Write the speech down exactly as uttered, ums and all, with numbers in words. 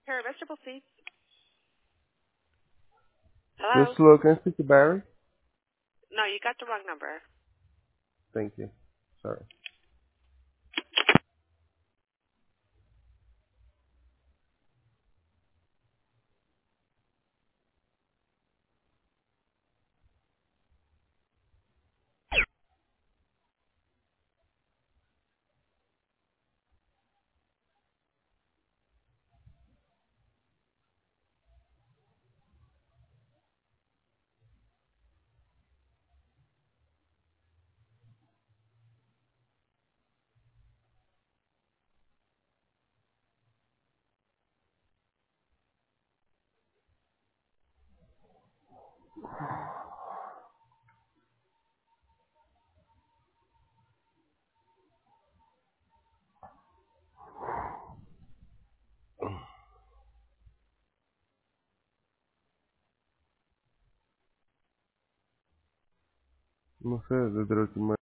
Here, vegetable seeds. Yes, Hello? hello. Can I speak to Barry? No, you got the wrong number. Thank you. Sorry. No sé, desde la última